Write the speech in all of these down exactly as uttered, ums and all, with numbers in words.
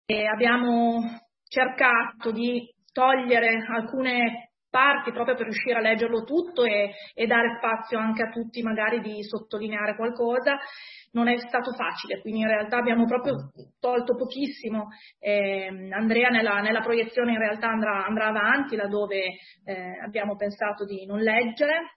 e abbiamo cercato di togliere alcune parti proprio per riuscire a leggerlo tutto e, e dare spazio anche a tutti magari di sottolineare qualcosa. Non è stato facile, quindi in realtà abbiamo proprio tolto pochissimo. Eh, Andrea nella, nella proiezione in realtà andrà, andrà avanti laddove eh, abbiamo pensato di non leggere.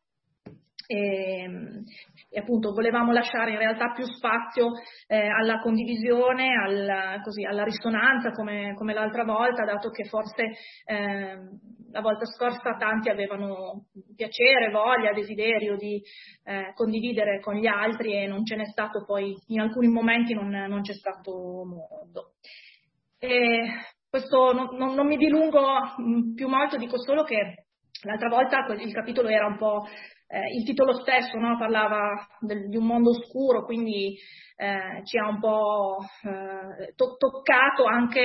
E, e appunto volevamo lasciare in realtà più spazio eh, alla condivisione, al, così, alla risonanza come, come l'altra volta, dato che forse eh, la volta scorsa tanti avevano piacere, voglia, desiderio di eh, condividere con gli altri e non ce n'è stato poi, in alcuni momenti non, non c'è stato modo. E questo non, non, non mi dilungo più molto, dico solo che l'altra volta il capitolo era un po', eh, il titolo stesso, no? Parlava del, di un mondo oscuro, quindi eh, ci ha un po' eh, to- toccato anche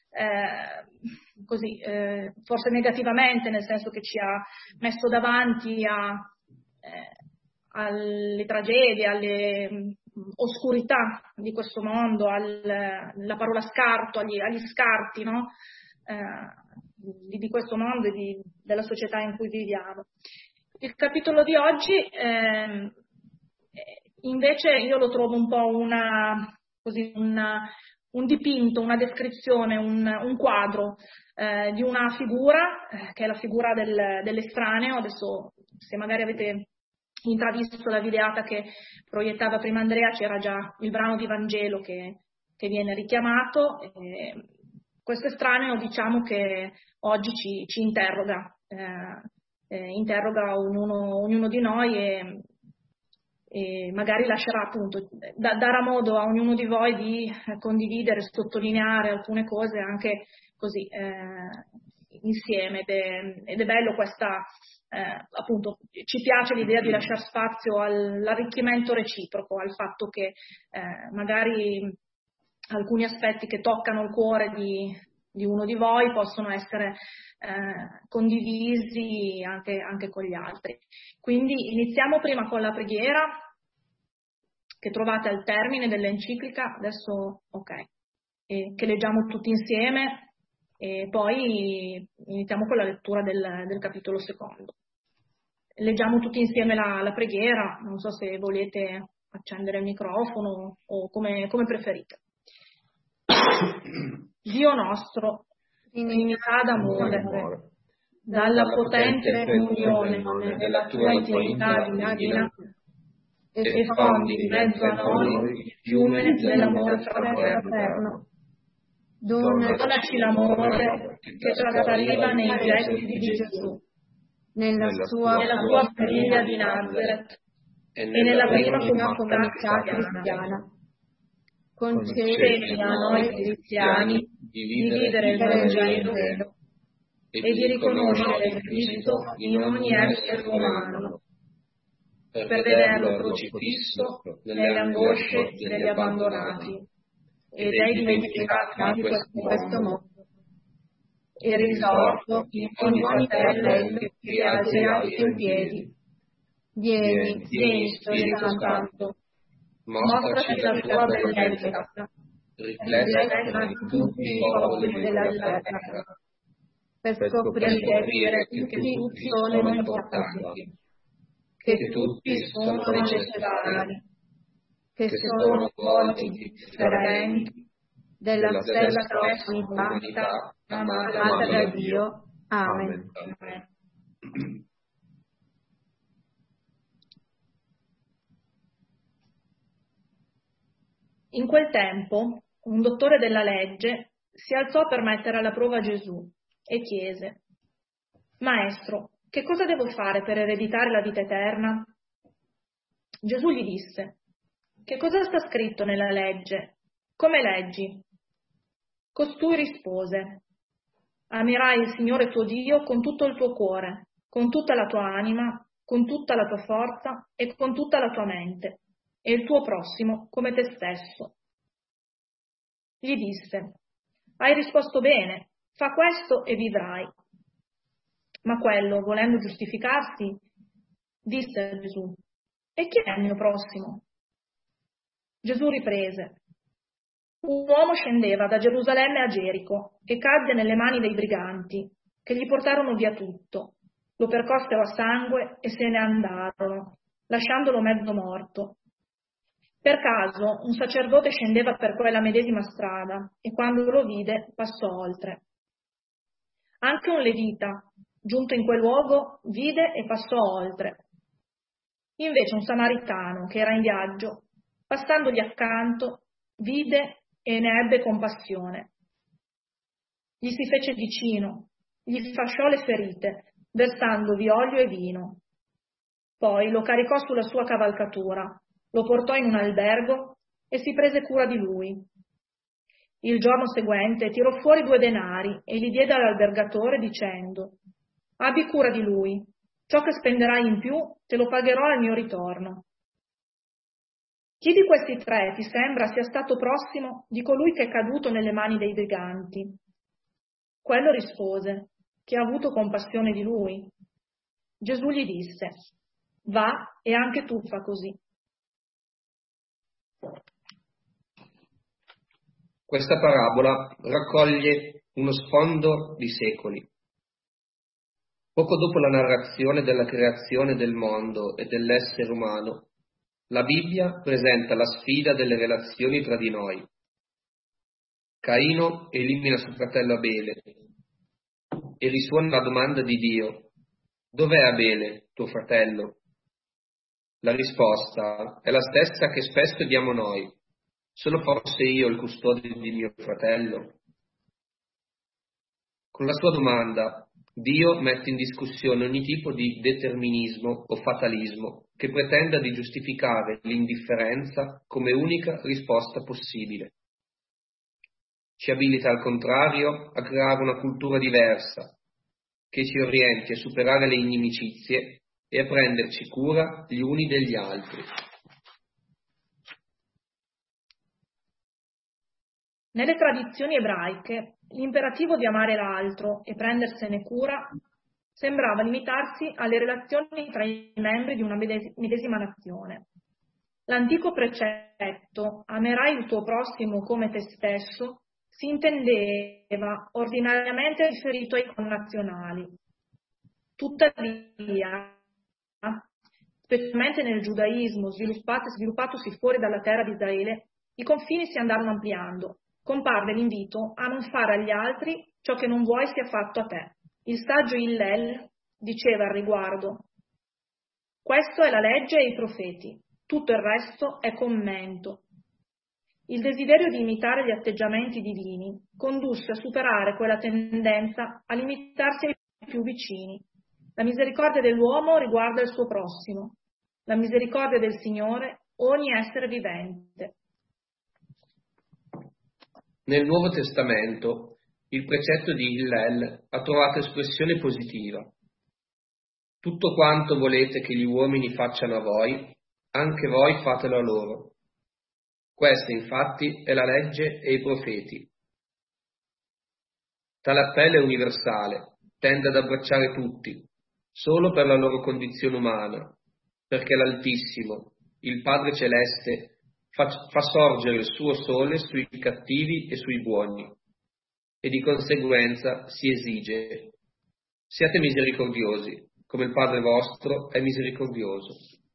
eh, così, eh, forse negativamente, nel senso che ci ha messo davanti a, eh, alle tragedie, alle mh, oscurità di questo mondo, al, la parola scarto, agli, agli scarti, no? Eh, di, di questo mondo e di, della società in cui viviamo. Il capitolo di oggi eh, invece io lo trovo un po' una, così, una, un dipinto, una descrizione, un, un quadro eh, di una figura eh, che è la figura del, dell'estraneo. Adesso se magari avete intravisto la videata che proiettava prima Andrea, c'era già il brano di Vangelo che, che viene richiamato. Eh, questo estraneo diciamo che oggi ci, ci interroga, eh, eh, interroga ognuno, ognuno di noi e, e magari lascerà appunto, da, darà modo a ognuno di voi di condividere, sottolineare alcune cose anche così eh, insieme ed è, ed è bello questa, eh, appunto ci piace l'idea di lasciare spazio all'arricchimento reciproco, al fatto che eh, magari alcuni aspetti che toccano il cuore di, di uno di voi possono essere eh, condivisi anche, anche con gli altri. Quindi iniziamo prima con la preghiera che trovate al termine dell'enciclica, adesso ok, e che leggiamo tutti insieme e poi iniziamo con la lettura del, del capitolo secondo. Leggiamo tutti insieme la, la preghiera, non so se volete accendere il microfono o come, come preferite. Dio nostro, Trinità d'amore, dalla potente comunione della tua intimità divina, e fondi in mezzo a noi il fiume dell'amore fraterno. Donaci l'amore che traspariva nei gesti di Gesù, nella sua, nella sua famiglia di Nazareth e nella prima comunità cristiana. Concedi a noi cristiani di vivere il Vangelo e di riconoscere Cristo in ogni essere umano, per vederlo crocifisso nelle angosce degli abbandonati e dei dimenticati di questo mondo, e risorto in ogni fratello che si alzi in piedi. Vieni, vieni, Spirito Santo, mostraci la tua bellezza, riflessa in tutti i popoli della terra, per scoprire che tutti sono importanti, che tutti sono necessari, che sono volti differenti della stessa umanità amata da Dio. Amen. Amen. In quel tempo, un dottore della legge si alzò per mettere alla prova Gesù e chiese: Maestro, che cosa devo fare per ereditare la vita eterna? Gesù gli disse: Che cosa sta scritto nella legge? Come leggi? Costui rispose: Amerai il Signore tuo Dio con tutto il tuo cuore, con tutta la tua anima, con tutta la tua forza e con tutta la tua mente, e il tuo prossimo come te stesso. Gli disse: Hai risposto bene, fa questo e vivrai. Ma quello, volendo giustificarsi, disse a Gesù: E chi è il mio prossimo? Gesù riprese: Un uomo scendeva da Gerusalemme a Gerico e cadde nelle mani dei briganti, che gli portarono via tutto, lo percossero a sangue e se ne andarono, lasciandolo mezzo morto. Per caso un sacerdote scendeva per quella medesima strada e quando lo vide passò oltre. Anche un levita, giunto in quel luogo, vide e passò oltre. Invece un samaritano, che era in viaggio, passandogli accanto, vide e ne ebbe compassione. Gli si fece vicino, gli fasciò le ferite, versandovi olio e vino. Poi lo caricò sulla sua cavalcatura, lo portò in un albergo e si prese cura di lui. Il giorno seguente tirò fuori due denari e li diede all'albergatore dicendo: «Abbi cura di lui, ciò che spenderai in più te lo pagherò al mio ritorno». Chi di questi tre ti sembra sia stato prossimo di colui che è caduto nelle mani dei briganti? Quello rispose: «Chi ha avuto compassione di lui». Gesù gli disse: «Va e anche tu fa così». Questa parabola raccoglie uno sfondo di secoli. Poco dopo la narrazione della creazione del mondo e dell'essere umano, la Bibbia presenta la sfida delle relazioni tra di noi. Caino elimina suo fratello Abele e risuona la domanda di Dio: «Dov'è Abele, tuo fratello?» La risposta è la stessa che spesso diamo noi: «Sono forse io il custode di mio fratello?» Con la sua domanda, Dio mette in discussione ogni tipo di determinismo o fatalismo che pretenda di giustificare l'indifferenza come unica risposta possibile. Ci abilita al contrario a creare una cultura diversa, che ci orienti a superare le inimicizie e a prenderci cura gli uni degli altri. Nelle tradizioni ebraiche, l'imperativo di amare l'altro e prendersene cura sembrava limitarsi alle relazioni tra i membri di una medesima nazione. L'antico precetto «amerai il tuo prossimo come te stesso» si intendeva ordinariamente riferito ai connazionali. Tuttavia, specialmente nel giudaismo sviluppatosi fuori dalla terra di Israele, i confini si andarono ampliando. Comparve l'invito a non fare agli altri ciò che non vuoi sia fatto a te. Il saggio Hillel diceva al riguardo: «Questo è la legge e i profeti, tutto il resto è commento». Il desiderio di imitare gli atteggiamenti divini condusse a superare quella tendenza a limitarsi ai più vicini. La misericordia dell'uomo riguarda il suo prossimo, la misericordia del Signore ogni essere vivente. Nel Nuovo Testamento il precetto di Hillel ha trovato espressione positiva. Tutto quanto volete che gli uomini facciano a voi, anche voi fatelo a loro. Questa infatti è la legge e i profeti. Tale appello è universale, tende ad abbracciare tutti, solo per la loro condizione umana, perché l'Altissimo, il Padre Celeste, fa, fa sorgere il suo sole sui cattivi e sui buoni, e di conseguenza si esige: siate misericordiosi, come il Padre vostro è misericordioso.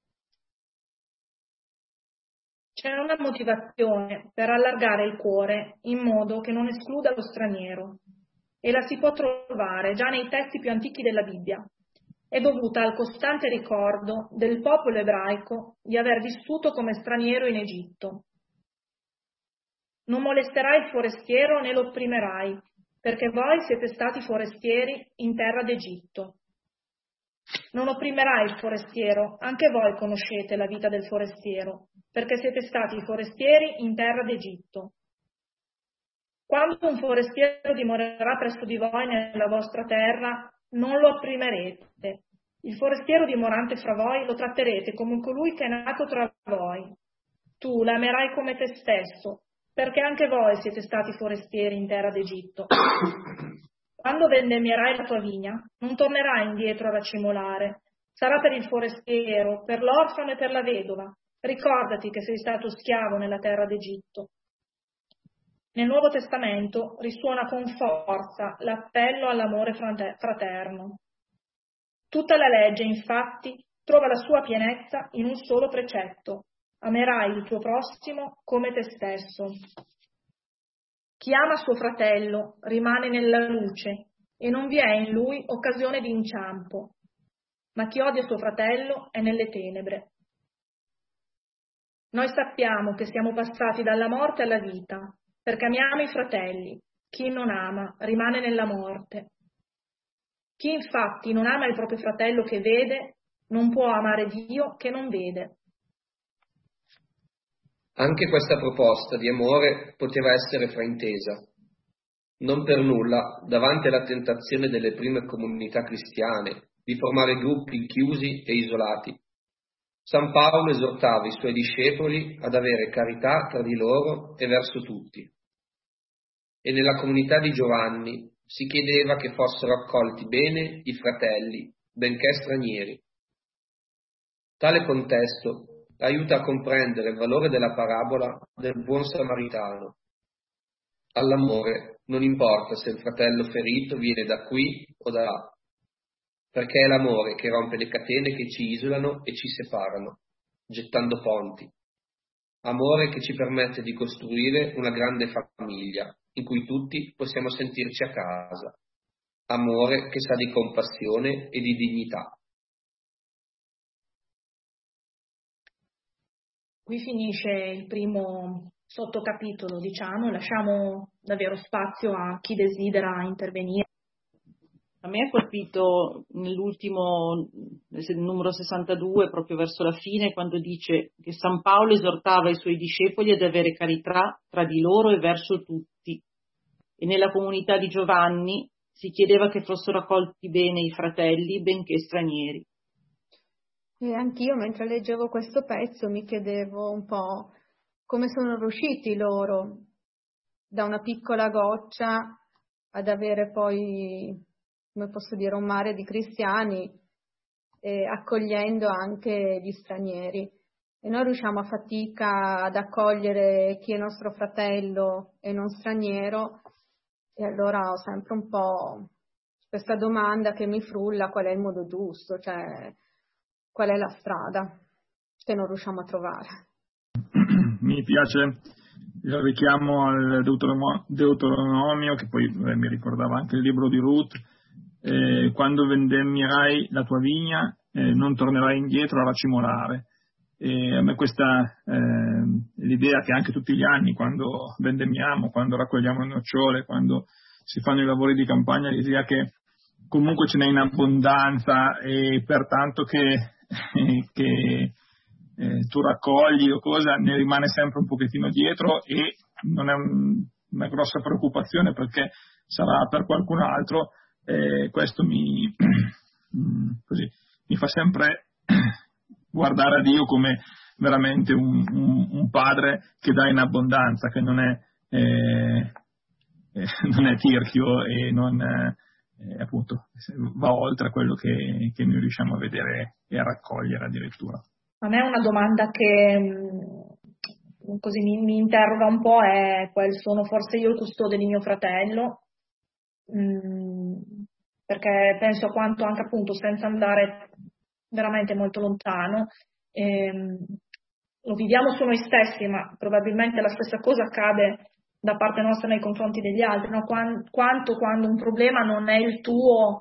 C'è una motivazione per allargare il cuore in modo che non escluda lo straniero, e la si può trovare già nei testi più antichi della Bibbia. È dovuta al costante ricordo del popolo ebraico di aver vissuto come straniero in Egitto. Non molesterai il forestiero né lo opprimerai, perché voi siete stati forestieri in terra d'Egitto. Non opprimerai il forestiero, anche voi conoscete la vita del forestiero, perché siete stati forestieri in terra d'Egitto. Quando un forestiero dimorerà presso di voi nella vostra terra, non lo opprimerete. Il forestiero dimorante fra voi lo tratterete come colui che è nato tra voi. Tu l'amerai come te stesso, perché anche voi siete stati forestieri in terra d'Egitto. Quando vendemmierai la tua vigna, non tornerai indietro a racimolare. Sarà per il forestiero, per l'orfano e per la vedova. Ricordati che sei stato schiavo nella terra d'Egitto. Nel Nuovo Testamento risuona con forza l'appello all'amore fraterno. Tutta la legge, infatti, trova la sua pienezza in un solo precetto: amerai il tuo prossimo come te stesso. Chi ama suo fratello rimane nella luce e non vi è in lui occasione di inciampo, ma chi odia suo fratello è nelle tenebre. Noi sappiamo che siamo passati dalla morte alla vita, perché amiamo i fratelli. Chi non ama rimane nella morte. Chi infatti non ama il proprio fratello che vede, non può amare Dio che non vede. Anche questa proposta di amore poteva essere fraintesa. Non per nulla, davanti alla tentazione delle prime comunità cristiane di formare gruppi chiusi e isolati, San Paolo esortava i suoi discepoli ad avere carità tra di loro e verso tutti. E nella comunità di Giovanni si chiedeva che fossero accolti bene i fratelli, benché stranieri. Tale contesto aiuta a comprendere il valore della parabola del buon samaritano. All'amore non importa se il fratello ferito viene da qui o da là, perché è l'amore che rompe le catene che ci isolano e ci separano, gettando ponti. Amore che ci permette di costruire una grande famiglia, in cui tutti possiamo sentirci a casa. Amore che sa di compassione e di dignità. Qui finisce il primo sottocapitolo, diciamo, lasciamo davvero spazio a chi desidera intervenire. A me ha colpito nell'ultimo, nel numero sessantadue, proprio verso la fine, quando dice che San Paolo esortava i suoi discepoli ad avere carità tra di loro e verso tutti. E nella comunità di Giovanni si chiedeva che fossero accolti bene i fratelli, benché stranieri. E anch'io, mentre leggevo questo pezzo, mi chiedevo un po' come sono riusciti loro da una piccola goccia ad avere poi, come posso dire, un mare di cristiani, eh, accogliendo anche gli stranieri. E noi riusciamo a fatica ad accogliere chi è nostro fratello e non straniero, e allora ho sempre un po' questa domanda che mi frulla: qual è il modo giusto, cioè qual è la strada che non riusciamo a trovare. Mi piace il richiamo al Deuteronomio, che poi eh, mi ricordava anche il libro di Ruth: eh, quando vendemmierai la tua vigna eh, non tornerai indietro a racimolare. E a me questa eh, l'idea che anche tutti gli anni, quando vendemmiamo, quando raccogliamo il nocciole, quando si fanno i lavori di campagna, l'idea che comunque ce n'è in abbondanza e pertanto che, che eh, tu raccogli o cosa, ne rimane sempre un pochettino dietro, e non è un, una grossa preoccupazione perché sarà per qualcun altro. Eh, questo mi, così, mi fa sempre guardare a Dio come veramente un, un, un padre che dà in abbondanza, che non è, eh, eh, non è tirchio e non eh, appunto va oltre quello che, che noi riusciamo a vedere e a raccogliere addirittura. A me una domanda che mh, così mi, mi interroga un po' è: qual sono forse io il custode di mio fratello? Mh, perché penso a quanto anche appunto, senza andare veramente molto lontano, ehm, lo viviamo su noi stessi, ma probabilmente la stessa cosa accade da parte nostra nei confronti degli altri, no? Quanto, quanto quando un problema non è il tuo,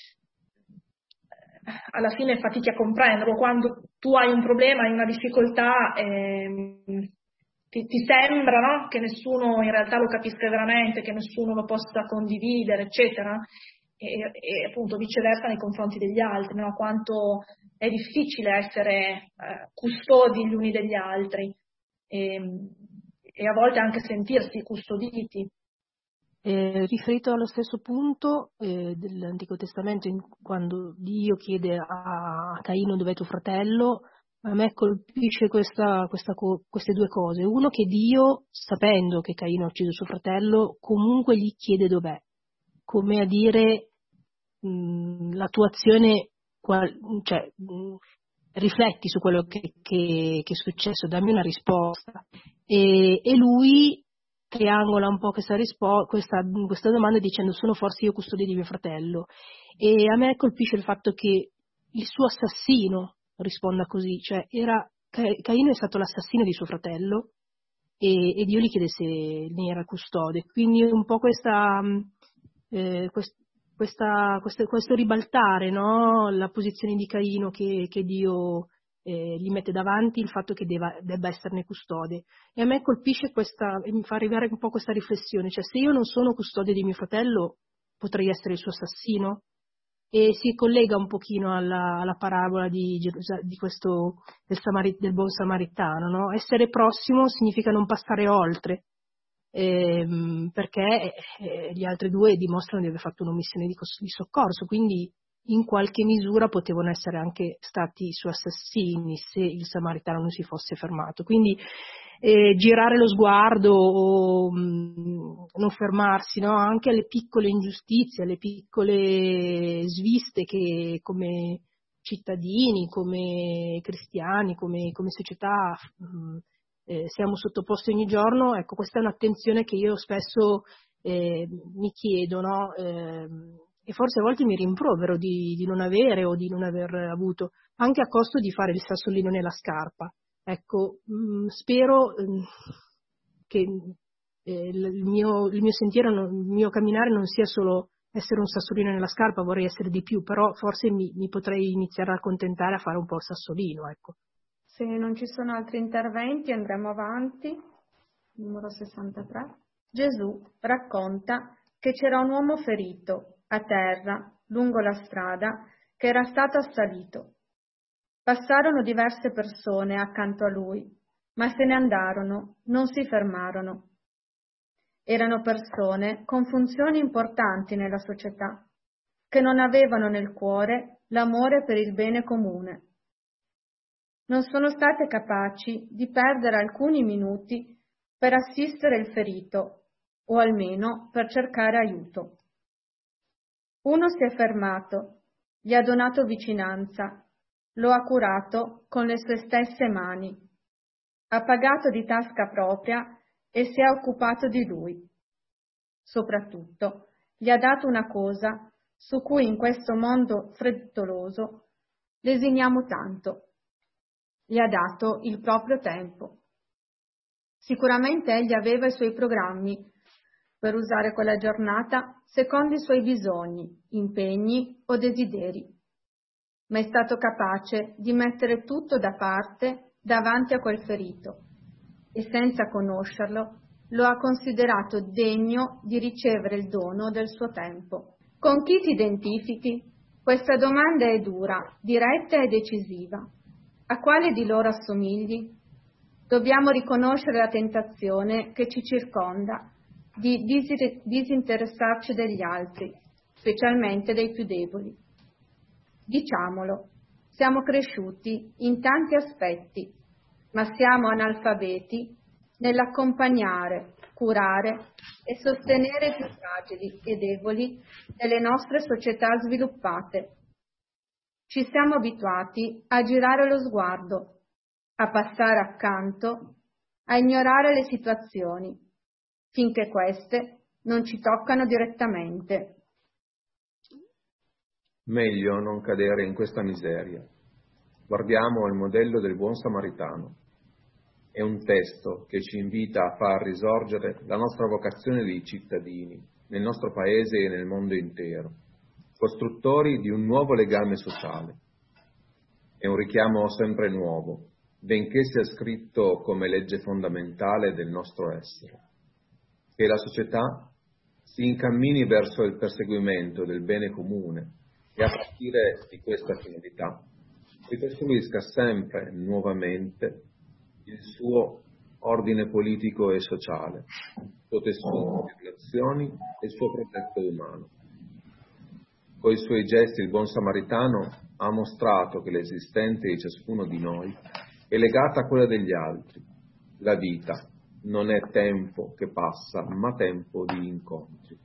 alla fine fatichi a comprenderlo. Quando tu hai un problema, hai una difficoltà, ehm, ti, ti sembra, no? Che nessuno in realtà lo capisca veramente, che nessuno lo possa condividere, eccetera. E, e appunto viceversa nei confronti degli altri, no? Quanto è difficile essere eh, custodi gli uni degli altri e, e a volte anche sentirsi custoditi. Eh, riferito allo stesso punto eh, dell'Antico Testamento, in, quando Dio chiede a Caino dov'è tuo fratello, a me colpisce questa, questa, queste due cose. Uno, che Dio, sapendo che Caino ha ucciso suo fratello, comunque gli chiede dov'è, come a dire mh, la tua azione, qual, cioè mh, rifletti su quello che, che, che è successo, dammi una risposta. E, e lui triangola un po' questa, rispo- questa, questa domanda dicendo: sono forse io custode di mio fratello? E a me colpisce il fatto che il suo assassino risponda così, cioè era, Caino è stato l'assassino di suo fratello e, e Dio gli chiede se ne era custode, quindi un po' questa, eh, quest, questa, questo, questo ribaltare, no? La posizione di Caino che, che Dio eh, gli mette davanti, il fatto che debba, debba esserne custode. E a me colpisce questa, e mi fa arrivare un po' questa riflessione, cioè se io non sono custode di mio fratello potrei essere il suo assassino? E si collega un pochino alla, alla parabola di, di questo del, Samari, del buon samaritano, no? Essere prossimo significa non passare oltre, ehm, perché eh, gli altri due dimostrano di aver fatto un'omissione di, di soccorso, quindi in qualche misura potevano essere anche stati i suoi assassini se il samaritano non si fosse fermato. Quindi eh, girare lo sguardo o mh, non fermarsi, no? Anche alle piccole ingiustizie, alle piccole sviste che come cittadini, come cristiani, come, come società mh, eh, siamo sottoposti ogni giorno. Ecco, questa è un'attenzione che io spesso eh, mi chiedo, no? Eh, e forse a volte mi rimprovero di, di non avere o di non aver avuto, anche a costo di fare il sassolino nella scarpa. Ecco, mh, spero mh, che eh, il, mio, il mio sentiero, non, il mio camminare non sia solo essere un sassolino nella scarpa, vorrei essere di più, però forse mi, mi potrei iniziare a accontentare a fare un po' il sassolino, ecco. Se non ci sono altri interventi andremo avanti. Numero sessantatré. Gesù racconta che c'era un uomo ferito a terra lungo la strada che era stato assalito. Passarono diverse persone accanto a lui, ma se ne andarono, non si fermarono. Erano persone con funzioni importanti nella società, che non avevano nel cuore l'amore per il bene comune. Non sono state capaci di perdere alcuni minuti per assistere il ferito, o almeno per cercare aiuto. Uno si è fermato, gli ha donato vicinanza, lo ha curato con le sue stesse mani, ha pagato di tasca propria e si è occupato di lui. Soprattutto, gli ha dato una cosa su cui in questo mondo frettoloso lesiniamo tanto. Gli ha dato il proprio tempo. Sicuramente egli aveva i suoi programmi per usare quella giornata secondo i suoi bisogni, impegni o desideri, ma è stato capace di mettere tutto da parte davanti a quel ferito e senza conoscerlo lo ha considerato degno di ricevere il dono del suo tempo. Con chi ti identifichi? Questa domanda è dura, diretta e decisiva. A quale di loro assomigli? Dobbiamo riconoscere la tentazione che ci circonda di disinteressarci degli altri, specialmente dei più deboli. Diciamolo, siamo cresciuti in tanti aspetti, ma siamo analfabeti nell'accompagnare, curare e sostenere i più fragili e deboli delle nostre società sviluppate. Ci siamo abituati a girare lo sguardo, a passare accanto, a ignorare le situazioni, finché queste non ci toccano direttamente. Meglio non cadere in questa miseria. Guardiamo il modello del buon samaritano. È un testo che ci invita a far risorgere la nostra vocazione di cittadini, nel nostro paese e nel mondo intero, costruttori di un nuovo legame sociale. È un richiamo sempre nuovo, benché sia scritto come legge fondamentale del nostro essere. Che la società si incammini verso il perseguimento del bene comune e a partire di questa finalità ricostruisca sempre nuovamente il suo ordine politico e sociale, il suo tessuto di relazioni e il suo progetto umano. Con i suoi gesti il buon samaritano ha mostrato che l'esistente di ciascuno di noi è legata a quella degli altri. La vita non è tempo che passa, ma tempo di incontri.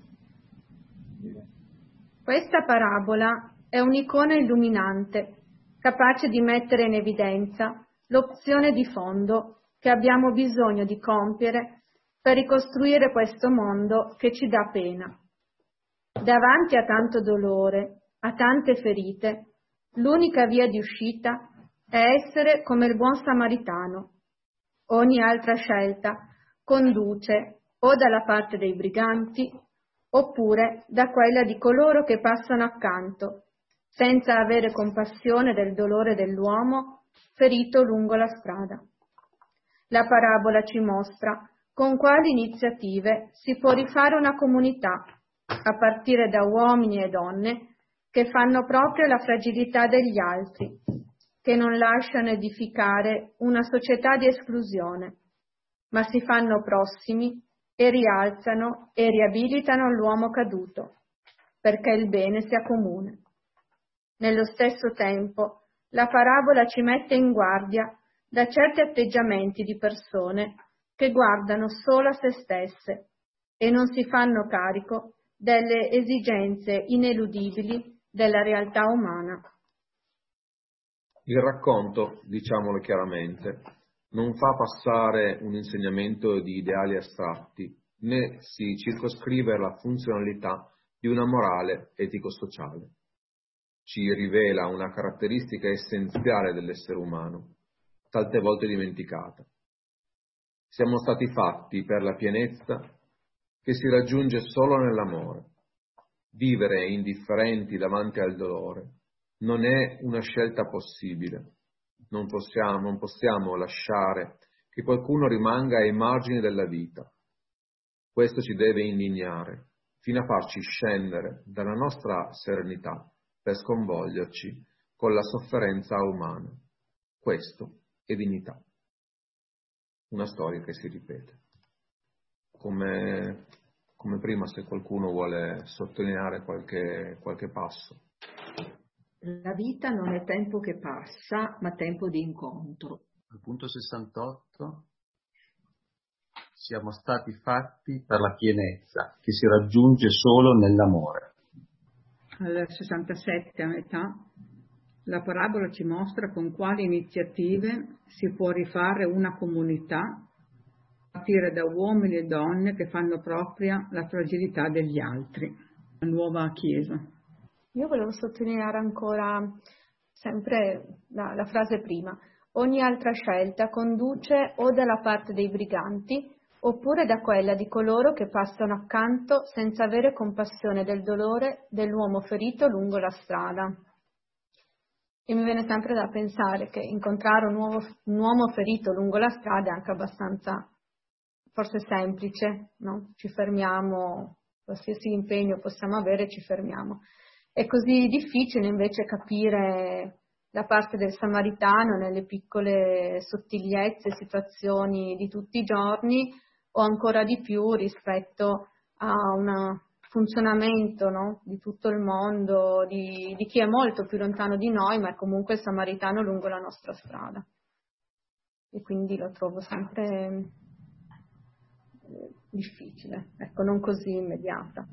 Questa parabola è un'icona illuminante, capace di mettere in evidenza l'opzione di fondo che abbiamo bisogno di compiere per ricostruire questo mondo che ci dà pena. Davanti a tanto dolore, a tante ferite, l'unica via di uscita è essere come il buon samaritano. Ogni altra scelta conduce o dalla parte dei briganti oppure da quella di coloro che passano accanto, senza avere compassione del dolore dell'uomo ferito lungo la strada. La parabola ci mostra con quali iniziative si può rifare una comunità, a partire da uomini e donne che fanno proprio la fragilità degli altri, che non lasciano edificare una società di esclusione, ma si fanno prossimi e rialzano e riabilitano l'uomo caduto, perché il bene sia comune. Nello stesso tempo, la parabola ci mette in guardia da certi atteggiamenti di persone che guardano solo a se stesse e non si fanno carico delle esigenze ineludibili della realtà umana. Il racconto, diciamolo chiaramente, non fa passare un insegnamento di ideali astratti, né si circoscrive alla funzionalità di una morale etico-sociale. Ci rivela una caratteristica essenziale dell'essere umano, tante volte dimenticata. Siamo stati fatti per la pienezza che si raggiunge solo nell'amore. Vivere indifferenti davanti al dolore non è una scelta possibile. Non possiamo, non possiamo lasciare che qualcuno rimanga ai margini della vita. Questo ci deve indignare, fino a farci scendere dalla nostra serenità per sconvolgerci con la sofferenza umana. Questo è dignità. Una storia che si ripete. Come, come prima, se qualcuno vuole sottolineare qualche, qualche passo. La vita non è tempo che passa, ma tempo di incontro. Al punto sessantotto, siamo stati fatti per la pienezza, che si raggiunge solo nell'amore. Al sessantasette, a metà, la parabola ci mostra con quali iniziative si può rifare una comunità, a partire da uomini e donne che fanno propria la fragilità degli altri. La nuova Chiesa. Io volevo sottolineare ancora sempre la, la frase prima. Ogni altra scelta conduce o dalla parte dei briganti oppure da quella di coloro che passano accanto senza avere compassione del dolore dell'uomo ferito lungo la strada. E mi viene sempre da pensare che incontrare un, uomo, un uomo ferito lungo la strada è anche abbastanza, forse semplice, no? Ci fermiamo, qualsiasi impegno possiamo avere, ci fermiamo. È così difficile invece capire la parte del samaritano nelle piccole sottigliezze, situazioni di tutti i giorni, o ancora di più rispetto a un funzionamento, no? Di tutto il mondo, di, di chi è molto più lontano di noi, ma è comunque il samaritano lungo la nostra strada. E quindi lo trovo sempre difficile, ecco, non così immediata.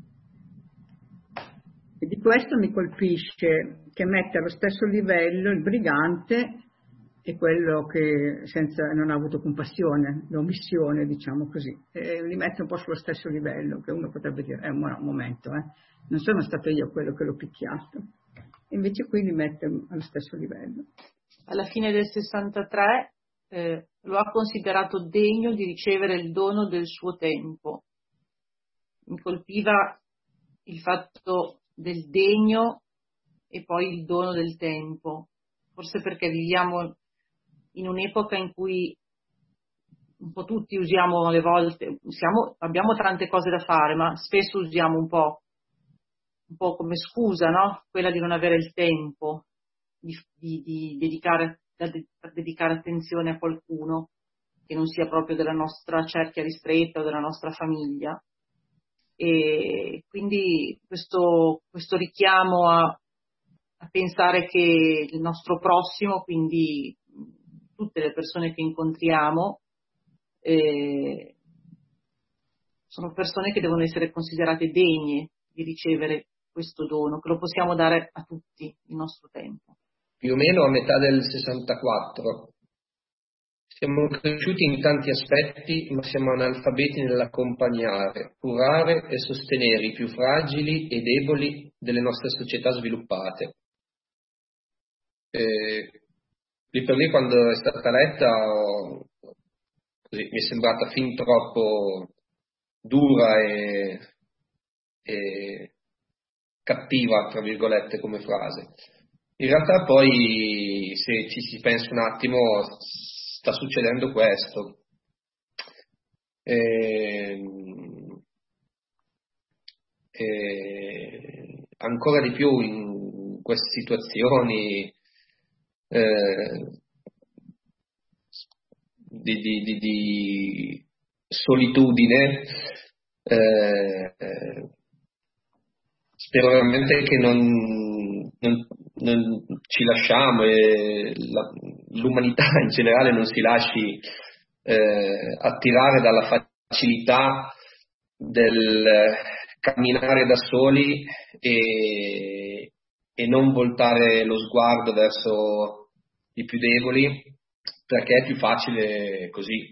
E di questo mi colpisce che mette allo stesso livello il brigante e quello che senza, non ha avuto compassione, l'omissione, diciamo così, e li mette un po' sullo stesso livello, che uno potrebbe dire, è un momento, eh, non sono stato io quello che l'ho picchiato, e invece qui li mette allo stesso livello. Alla fine del sessantatré eh, lo ha considerato degno di ricevere il dono del suo tempo. Mi colpiva il fatto del degno e poi il dono del tempo, forse perché viviamo in un'epoca in cui un po' tutti usiamo alle volte, usiamo, abbiamo tante cose da fare, ma spesso usiamo un po', un po' come scusa, no? Quella di non avere il tempo di, di, di dedicare, di dedicare attenzione a qualcuno che non sia proprio della nostra cerchia ristretta o della nostra famiglia. E quindi questo, questo richiamo a, a pensare che il nostro prossimo, quindi tutte le persone che incontriamo, eh, sono persone che devono essere considerate degne di ricevere questo dono, che lo possiamo dare a tutti il nostro tempo. Più o meno a metà del sessantaquattro Siamo cresciuti in tanti aspetti, ma siamo analfabeti nell'accompagnare, curare e sostenere i più fragili e deboli delle nostre società sviluppate. E lì per lì, quando è stata letta, ho, così, mi è sembrata fin troppo dura e, e cattiva, tra virgolette, come frase. In realtà poi, se ci si pensa un attimo, sta succedendo questo. E, e ancora di più in queste situazioni eh, di, di, di, di solitudine, eh, eh, spero veramente che non, non, non ci lasciamo e la, l'umanità in generale non si lasci eh, attirare dalla facilità del camminare da soli e, e non voltare lo sguardo verso i più deboli, perché è più facile così,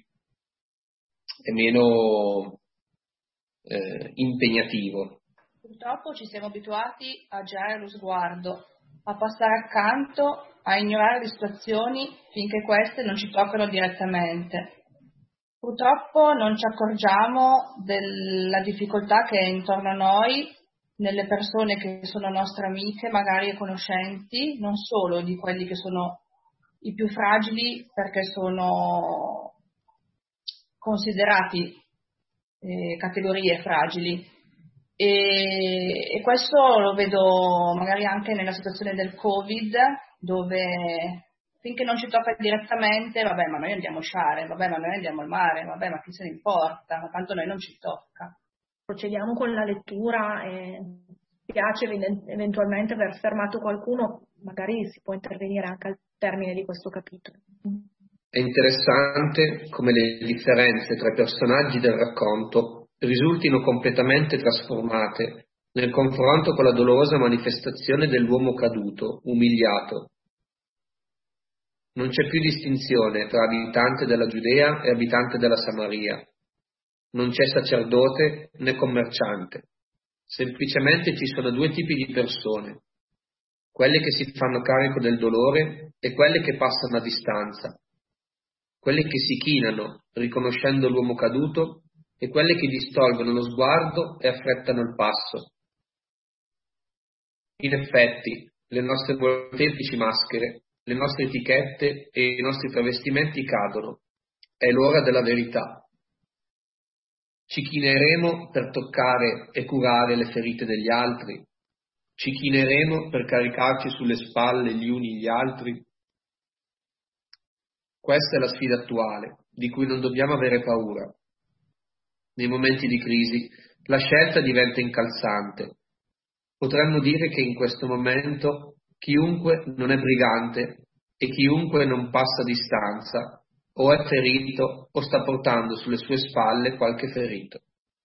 è meno eh, impegnativo. Purtroppo ci siamo abituati a girare lo sguardo, a passare accanto, a ignorare le situazioni finché queste non ci toccano direttamente. Purtroppo non ci accorgiamo della difficoltà che è intorno a noi, nelle persone che sono nostre amiche, magari e conoscenti, non solo di quelli che sono i più fragili perché sono considerati eh, categorie fragili. E, e questo lo vedo magari anche nella situazione del Covid, dove finché non ci tocca direttamente, vabbè, ma noi andiamo a sciare, vabbè, ma noi andiamo al mare, vabbè, ma chi se ne importa, ma tanto a noi non ci tocca. Procediamo con la lettura e mi piace eventualmente aver fermato qualcuno, magari si può intervenire anche al termine di questo capitolo. È interessante come le differenze tra i personaggi del racconto risultino completamente trasformate nel confronto con la dolorosa manifestazione dell'uomo caduto, umiliato. Non c'è più distinzione tra abitante della Giudea e abitante della Samaria. Non c'è sacerdote né commerciante. Semplicemente ci sono due tipi di persone, quelle che si fanno carico del dolore e quelle che passano a distanza, quelle che si chinano riconoscendo l'uomo caduto e quelle che distolgono lo sguardo e affrettano il passo. In effetti, le nostre molteplici maschere, le nostre etichette e i nostri travestimenti cadono. È l'ora della verità. Ci chineremo per toccare e curare le ferite degli altri? Ci chineremo per caricarci sulle spalle gli uni gli altri? Questa è la sfida attuale, di cui non dobbiamo avere paura. Nei momenti di crisi, la scelta diventa incalzante. Potremmo dire che in questo momento chiunque non è brigante e chiunque non passa distanza o è ferito o sta portando sulle sue spalle qualche ferito.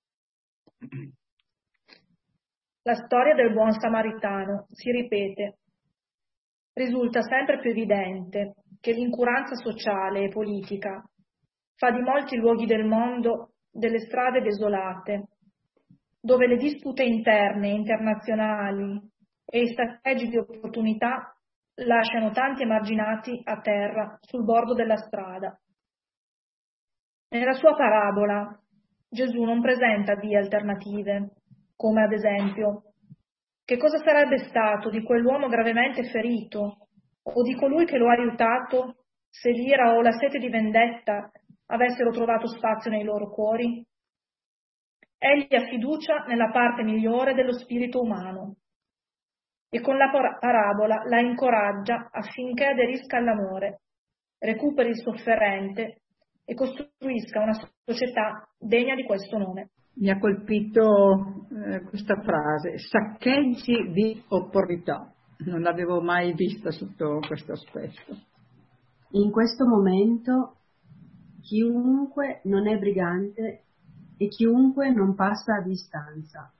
La storia del buon samaritano si ripete. Risulta sempre più evidente che l'incuranza sociale e politica fa di molti luoghi del mondo delle strade desolate, dove le dispute interne e internazionali e i strategi di opportunità lasciano tanti emarginati a terra sul bordo della strada. Nella sua parabola Gesù non presenta vie alternative, come ad esempio: che cosa sarebbe stato di quell'uomo gravemente ferito o di colui che lo ha aiutato se l'ira o la sete di vendetta avessero trovato spazio nei loro cuori? Egli ha fiducia nella parte migliore dello spirito umano e con la parabola la incoraggia affinché aderisca all'amore, recuperi il sofferente e costruisca una società degna di questo nome. Mi ha colpito eh, questa frase, saccheggi di opportunità. Non l'avevo mai vista sotto questo aspetto. In questo momento chiunque non è brigante e chiunque non passa a distanza,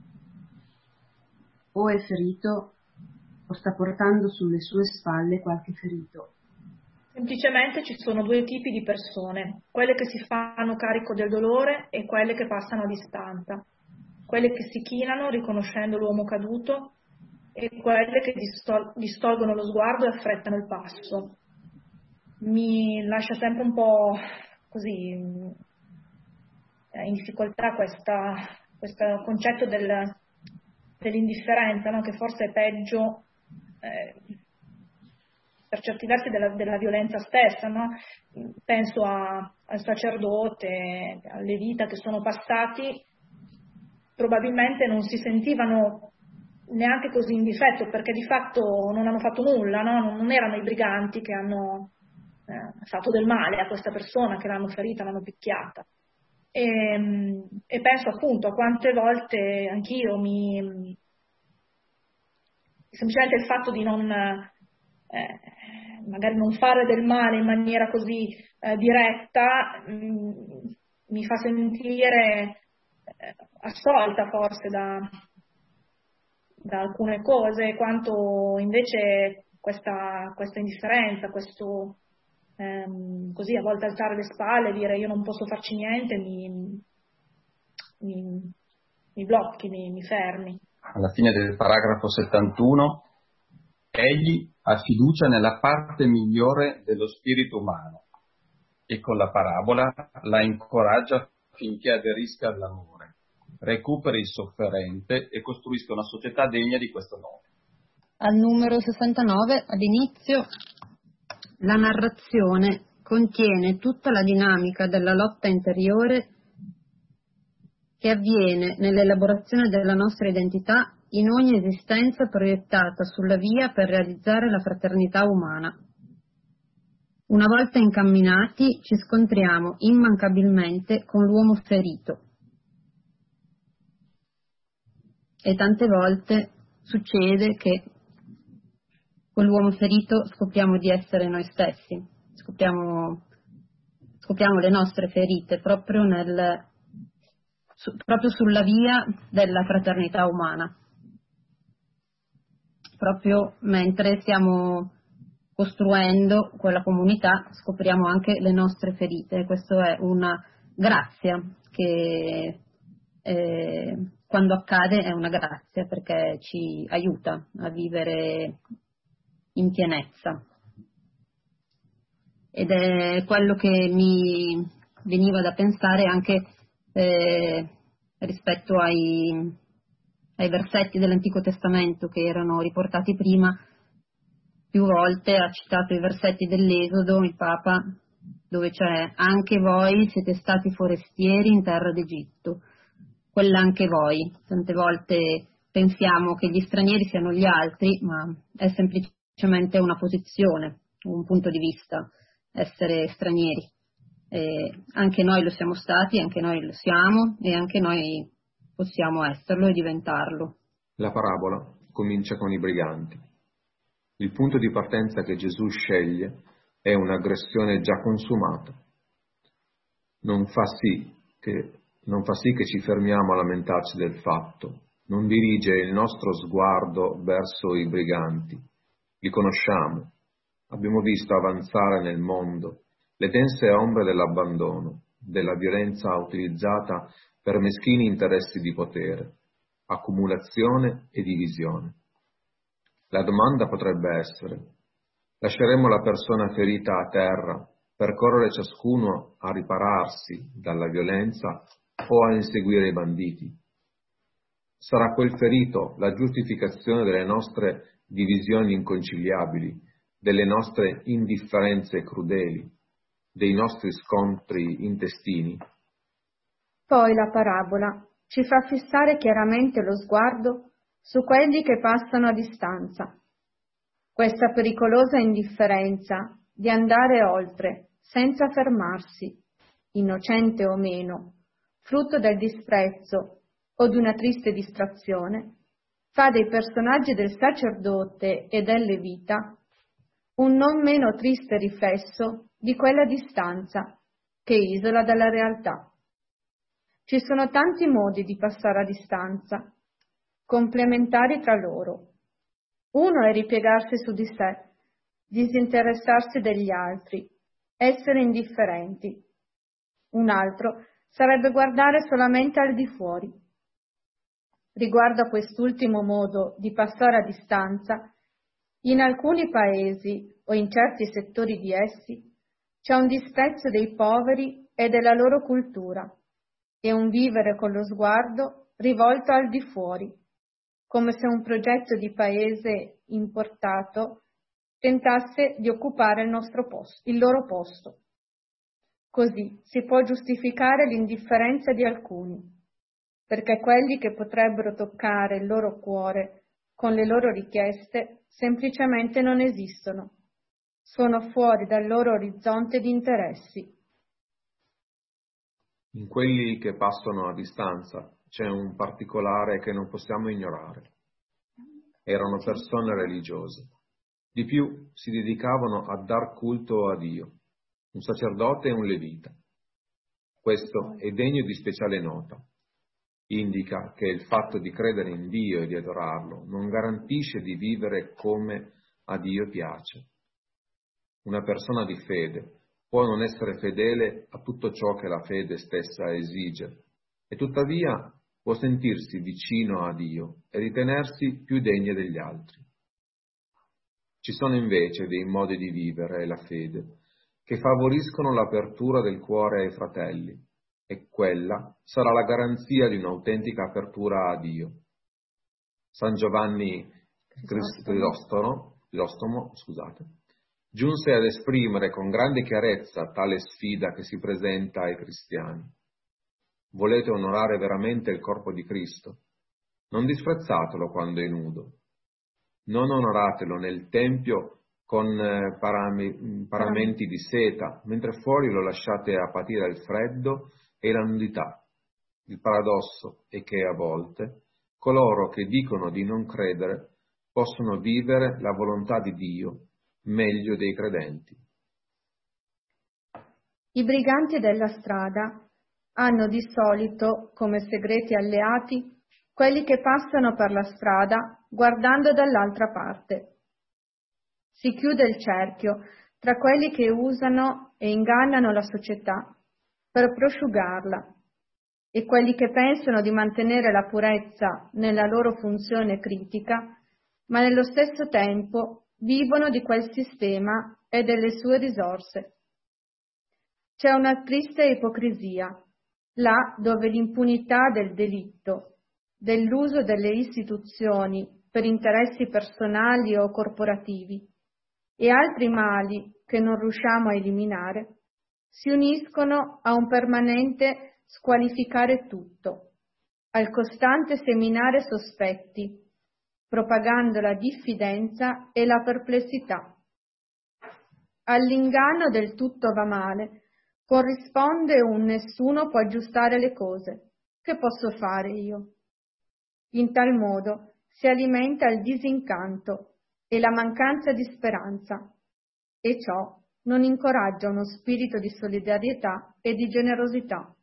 o è ferito o sta portando sulle sue spalle qualche ferito. Semplicemente ci sono due tipi di persone, quelle che si fanno carico del dolore e quelle che passano a distanza, quelle che si chinano riconoscendo l'uomo caduto e quelle che distol- distolgono lo sguardo e affrettano il passo. Mi lascia sempre un po' così in difficoltà questa, questo concetto del, dell'indifferenza, no? Che forse è peggio eh, per certi versi della, della violenza stessa, no? Penso a, al sacerdote, alle vite che sono passati, probabilmente non si sentivano neanche così in difetto, perché di fatto non hanno fatto nulla, no? Non erano i briganti che hanno eh, fatto del male a questa persona, che l'hanno ferita, l'hanno picchiata. E, e penso appunto a quante volte anch'io mi semplicemente il fatto di non eh, magari non fare del male in maniera così eh, diretta mh, mi fa sentire eh, assolta forse da, da alcune cose, quanto invece questa, questa indifferenza, questo ehm, così a volte alzare le spalle, dire io non posso farci niente, mi, mi, mi blocchi, mi, mi fermi. Alla fine del paragrafo settantuno, egli ha fiducia nella parte migliore dello spirito umano e con la parabola la incoraggia finché aderisca all'amore, recuperi il sofferente e costruisca una società degna di questo nome. Al numero sessantanove, all'inizio, la narrazione contiene tutta la dinamica della lotta interiore che avviene nell'elaborazione della nostra identità in ogni esistenza proiettata sulla via per realizzare la fraternità umana. Una volta incamminati ci scontriamo immancabilmente con l'uomo ferito e tante volte succede che con l'uomo ferito scopriamo di essere noi stessi, scopriamo, scopriamo le nostre ferite proprio, nel, su, proprio sulla via della fraternità umana. Proprio mentre stiamo costruendo quella comunità scopriamo anche le nostre ferite. Questa è una grazia che eh, quando accade è una grazia perché ci aiuta a vivere in pienezza. Ed è quello che mi veniva da pensare anche eh, rispetto ai ai versetti dell'Antico Testamento che erano riportati prima. Più volte ha citato i versetti dell'Esodo, il Papa, dove c'è anche voi siete stati forestieri in terra d'Egitto, quella anche voi. Tante volte pensiamo che gli stranieri siano gli altri, ma è semplicemente una posizione, un punto di vista, essere stranieri. E anche noi lo siamo stati, anche noi lo siamo e anche noi possiamo esserlo e diventarlo. La parabola comincia con i briganti. Il punto di partenza che Gesù sceglie è un'aggressione già consumata. Non fa sì che, non fa sì che ci fermiamo a lamentarci del fatto, non dirige il nostro sguardo verso i briganti. Li conosciamo, abbiamo visto avanzare nel mondo le dense ombre dell'abbandono, della violenza utilizzata per meschini interessi di potere, accumulazione e divisione. La domanda potrebbe essere: lasceremo la persona ferita a terra per correre ciascuno a ripararsi dalla violenza o a inseguire i banditi? Sarà quel ferito la giustificazione delle nostre divisioni inconciliabili, delle nostre indifferenze crudeli, dei nostri scontri intestini? Poi la parabola ci fa fissare chiaramente lo sguardo su quelli che passano a distanza. Questa pericolosa indifferenza di andare oltre senza fermarsi, innocente o meno, frutto del disprezzo o di una triste distrazione, fa dei personaggi del sacerdote e del levita un non meno triste riflesso di quella distanza che isola dalla realtà. Ci sono tanti modi di passare a distanza, complementari tra loro. Uno è ripiegarsi su di sé, disinteressarsi degli altri, essere indifferenti. Un altro sarebbe guardare solamente al di fuori. Riguardo a quest'ultimo modo di passare a distanza, in alcuni paesi o in certi settori di essi c'è un disprezzo dei poveri e della loro cultura e un vivere con lo sguardo rivolto al di fuori, come se un progetto di paese importato tentasse di occupare il nostro posto, il loro posto. Così si può giustificare l'indifferenza di alcuni, perché quelli che potrebbero toccare il loro cuore con le loro richieste semplicemente non esistono, sono fuori dal loro orizzonte di interessi. In quelli che passano a distanza c'è un particolare che non possiamo ignorare. Erano persone religiose. Di più, si dedicavano a dar culto a Dio, un sacerdote e un levita. Questo è degno di speciale nota. Indica che il fatto di credere in Dio e di adorarlo non garantisce di vivere come a Dio piace. Una persona di fede può non essere fedele a tutto ciò che la fede stessa esige, e tuttavia può sentirsi vicino a Dio e ritenersi più degna degli altri. Ci sono invece dei modi di vivere la fede che favoriscono l'apertura del cuore ai fratelli, e quella sarà la garanzia di un'autentica apertura a Dio. San Giovanni Crisostomo, Crisostomo, scusate, giunse ad esprimere con grande chiarezza tale sfida che si presenta ai cristiani. Volete onorare veramente il corpo di Cristo? Non disprezzatelo quando è nudo. Non onoratelo nel tempio con parami, paramenti di seta, mentre fuori lo lasciate a patire il freddo e la nudità. Il paradosso è che a volte coloro che dicono di non credere possono vivere la volontà di Dio meglio dei credenti. I briganti della strada hanno di solito come segreti alleati quelli che passano per la strada guardando dall'altra parte. Si chiude il cerchio tra quelli che usano e ingannano la società per prosciugarla e quelli che pensano di mantenere la purezza nella loro funzione critica, ma nello stesso tempo vivono di quel sistema e delle sue risorse. C'è una triste ipocrisia, là dove l'impunità del delitto, dell'uso delle istituzioni per interessi personali o corporativi e altri mali che non riusciamo a eliminare, si uniscono a un permanente squalificare tutto, al costante seminare sospetti, propagando la diffidenza e la perplessità. All'inganno del tutto va male corrisponde un nessuno può aggiustare le cose. Che posso fare io? In tal modo si alimenta il disincanto e la mancanza di speranza, e ciò non incoraggia uno spirito di solidarietà e di generosità.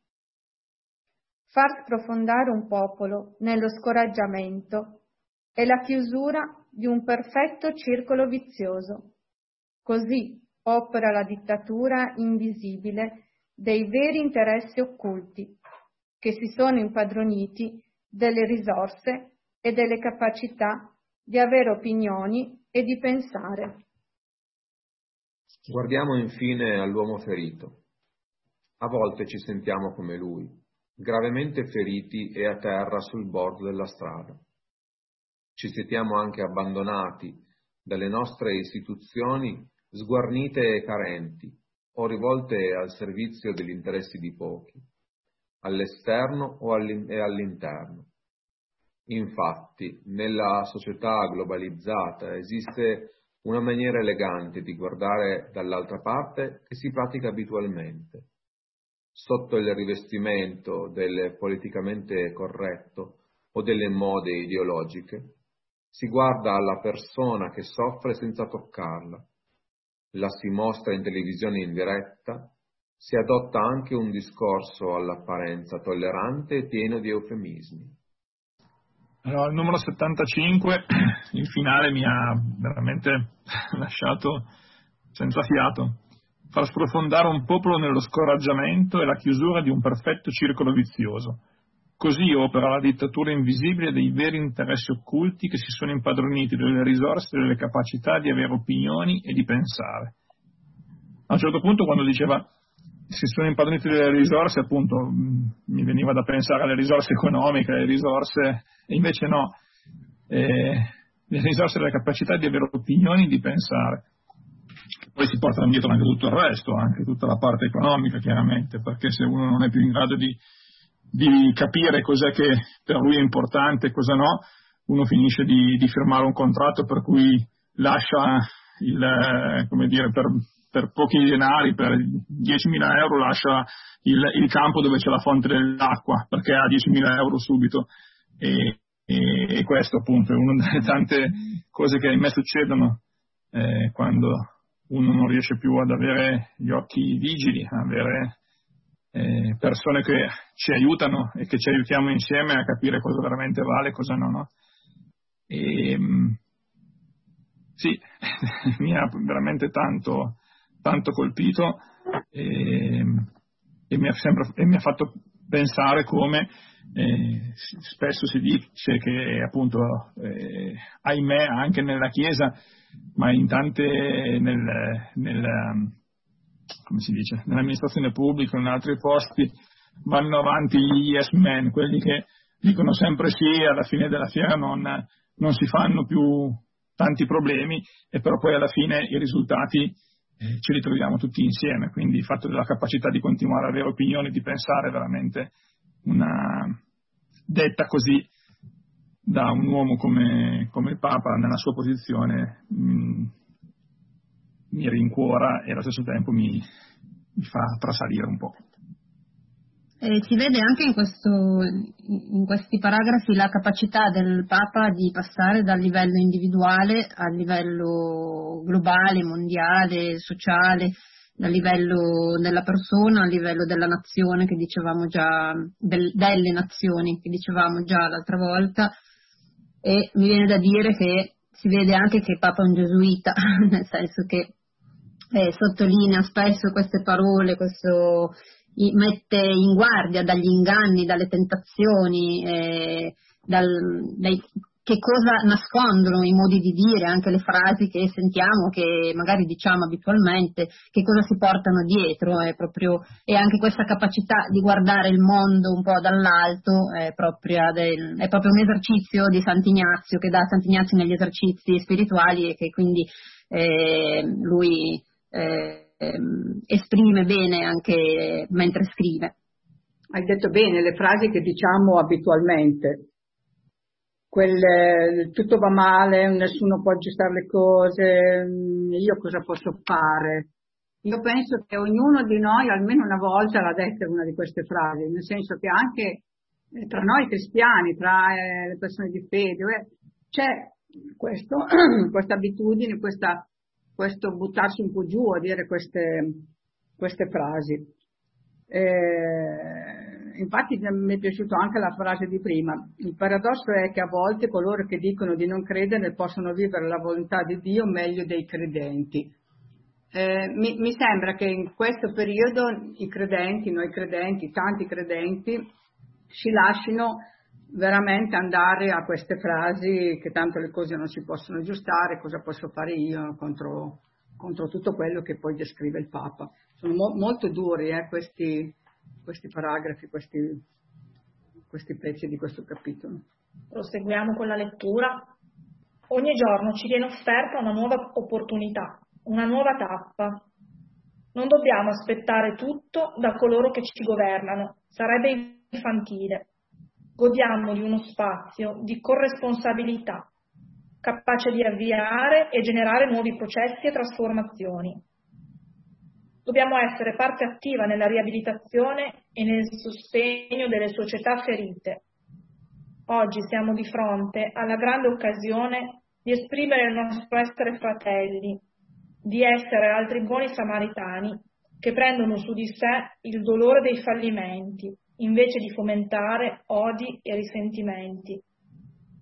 Far sprofondare un popolo nello scoraggiamento è la chiusura di un perfetto circolo vizioso. Così opera la dittatura invisibile dei veri interessi occulti, che si sono impadroniti delle risorse e delle capacità di avere opinioni e di pensare. Guardiamo infine all'uomo ferito. A volte ci sentiamo come lui, gravemente feriti e a terra sul bordo della strada. Ci sentiamo anche abbandonati dalle nostre istituzioni, sguarnite e carenti, o rivolte al servizio degli interessi di pochi, all'esterno o all'interno. Infatti, nella società globalizzata esiste una maniera elegante di guardare dall'altra parte che si pratica abitualmente. Sotto il rivestimento del politicamente corretto o delle mode ideologiche, si guarda alla persona che soffre senza toccarla, la si mostra in televisione in diretta, si adotta anche un discorso all'apparenza tollerante e pieno di eufemismi. Allora, il numero settantacinque, il finale mi ha veramente lasciato senza fiato. Far sprofondare un popolo nello scoraggiamento e la chiusura di un perfetto circolo vizioso. Così opera la dittatura invisibile dei veri interessi occulti che si sono impadroniti delle risorse e delle capacità di avere opinioni e di pensare. A un certo punto, quando diceva si sono impadroniti delle risorse, appunto mi veniva da pensare alle risorse economiche, alle risorse, e invece no, eh, le risorse e le capacità di avere opinioni e di pensare. Poi si portano dietro anche tutto il resto, anche tutta la parte economica, chiaramente, perché se uno non è più in grado di, di capire cos'è che per lui è importante e cosa no, uno finisce di, di firmare un contratto per cui lascia il, come dire, per, per pochi denari, per diecimila euro lascia il, il campo dove c'è la fonte dell'acqua, perché ha diecimila euro subito. E, e, e questo appunto è una delle tante cose che a me succedono eh, quando uno non riesce più ad avere gli occhi vigili, a avere eh, persone che ci aiutano e che ci aiutiamo insieme a capire cosa veramente vale e cosa no, no? E, sì, mi ha veramente tanto, tanto colpito e, e, mi ha sempre, e mi ha fatto pensare come eh, spesso si dice che appunto eh, ahimè anche nella Chiesa, ma in tante nel, nel come si dice nell'amministrazione pubblica, in altri posti vanno avanti gli yes men, quelli che dicono sempre sì e alla fine della fiera non, non si fanno più tanti problemi, e però poi alla fine i risultati eh, ce li troviamo tutti insieme. Quindi il fatto della capacità di continuare ad avere opinioni, di pensare veramente una detta così da un uomo come, come il Papa nella sua posizione mh, mi rincuora e allo stesso tempo mi, mi fa trasalire un po'. E si vede anche in, questo, in questi paragrafi la capacità del Papa di passare dal livello individuale al livello globale, mondiale, sociale, dal livello della persona al livello della nazione, che dicevamo già, del, delle nazioni, che dicevamo già l'altra volta. E mi viene da dire che si vede anche che il Papa è un gesuita, nel senso che eh, sottolinea spesso queste parole, questo, i, mette in guardia dagli inganni, dalle tentazioni, eh, dal, dai, che cosa nascondono i modi di dire, anche le frasi che sentiamo, che magari diciamo abitualmente, che cosa si portano dietro, è proprio, e anche questa capacità di guardare il mondo un po' dall'alto è, propria del, è proprio un esercizio di Sant'Ignazio, che dà Sant'Ignazio negli esercizi spirituali, e che quindi eh, lui eh, esprime bene anche mentre scrive. Hai detto bene le frasi che diciamo abitualmente. Quelle, tutto va male, nessuno può aggiustare le cose, io cosa posso fare? Io penso che ognuno di noi almeno una volta l'ha detta una di queste frasi, nel senso che anche tra noi cristiani, tra eh, le persone di fede, eh, c'è questo, questa abitudine, questa, questo buttarsi un po' giù a dire queste, queste frasi. Eh, Infatti mi è piaciuta anche la frase di prima. Il paradosso è che a volte coloro che dicono di non credere possono vivere la volontà di Dio meglio dei credenti. Eh, mi, mi sembra che in questo periodo i credenti, noi credenti, tanti credenti, si lasciano veramente andare a queste frasi che tanto le cose non si possono aggiustare, cosa posso fare io contro, contro tutto quello che poi descrive il Papa. Sono mo, molto duri eh, questi... questi paragrafi, questi, questi pezzi di questo capitolo. Proseguiamo con la lettura. Ogni giorno ci viene offerta una nuova opportunità, una nuova tappa. Non dobbiamo aspettare tutto da coloro che ci governano, sarebbe infantile. Godiamo di uno spazio di corresponsabilità, capace di avviare e generare nuovi processi e trasformazioni. Dobbiamo essere parte attiva nella riabilitazione e nel sostegno delle società ferite. Oggi siamo di fronte alla grande occasione di esprimere il nostro essere fratelli, di essere altri buoni samaritani che prendono su di sé il dolore dei fallimenti, invece di fomentare odi e risentimenti.